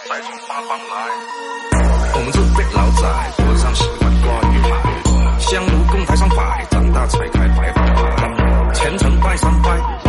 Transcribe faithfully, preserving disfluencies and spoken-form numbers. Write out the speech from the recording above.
再从八方来。我们这辈老仔多上喜欢挂鱼牌，香炉供台上摆，长大才开白发牌，虔诚拜三拜。